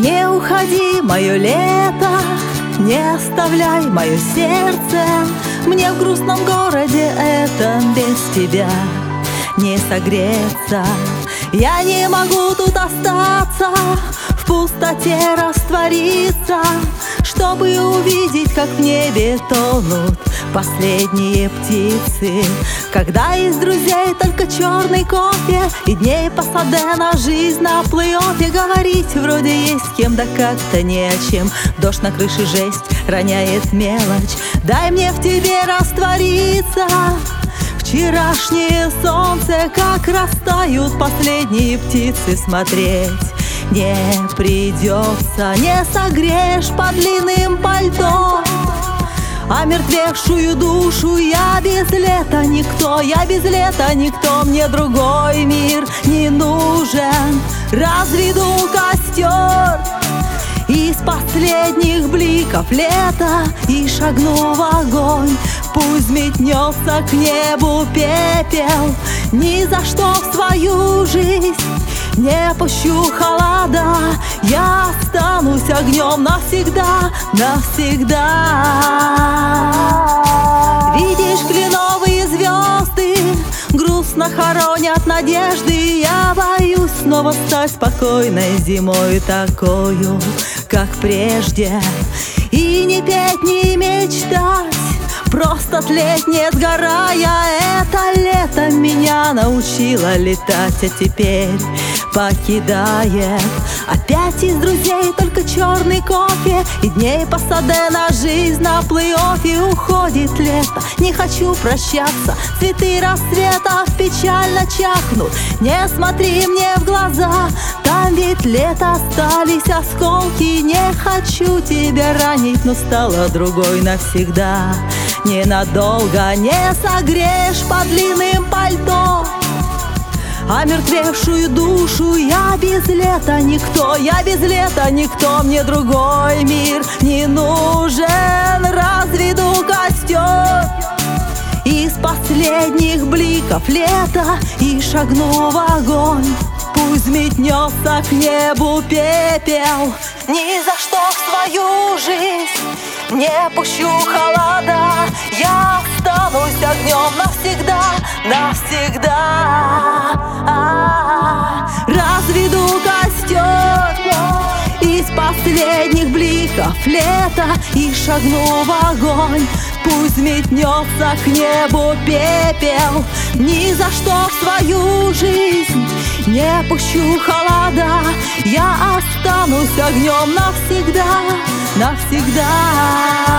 Не уходи, мое лето, не оставляй мое сердце. Мне в грустном городе этом без тебя не согреться. Я не могу тут остаться, в пустоте раствориться, чтобы увидеть, как в небе тонут последние птицы. Когда из друзей только черный кофе и дней по Пасадена жизнь на плей-оффе. Говорить вроде есть с кем, да как-то не о чем. Дождь на крыше жесть, роняет мелочь. Дай мне в тебе раствориться. Вчерашнее солнце, как растают последние птицы, смотреть не придется. Не согреешь под длинным пальто омертвевшую душу. Я без лета никто, я без лета никто. Мне другой мир не нужен. Разведу костер из последних бликов лета и шагну в огонь. Пусть метнется к небу пепел. Ни за что в свою жизнь не пущу холода. Я останусь огнем навсегда, навсегда. Видишь, кленовые звезды грустно хоронят надежды. Я боюсь снова стать спокойной зимой, такою, как прежде. И не петь, не мечтать, просто тлеть, не сгорая. Это лето меня научило летать, а теперь покидает. Опять из друзей только черный кофе и дней по Пасадена жизнь на плей-оффе. Уходит лето, не хочу прощаться. Цветы рассвета печально чахнут. Не смотри мне в глаза, там ведь лето остались осколки. Не хочу тебя ранить, но стала другой навсегда. Ненадолго не согреешь под длинным пальто омертвевшую душу. Я без лета никто, я без лета никто. Мне другой мир не нужен. Разведу костер из последних бликов лета и шагну в огонь. Пусть метнется к небу пепел. Ни за что в свою жизнь не пущу холода. Я останусь огнем навсегда, навсегда. Разведу костер из последних бликов лета и шагну в огонь. Пусть метнется к небу пепел. Ни за что в свою жизнь не пущу холода. Я останусь огнем навсегда, навсегда.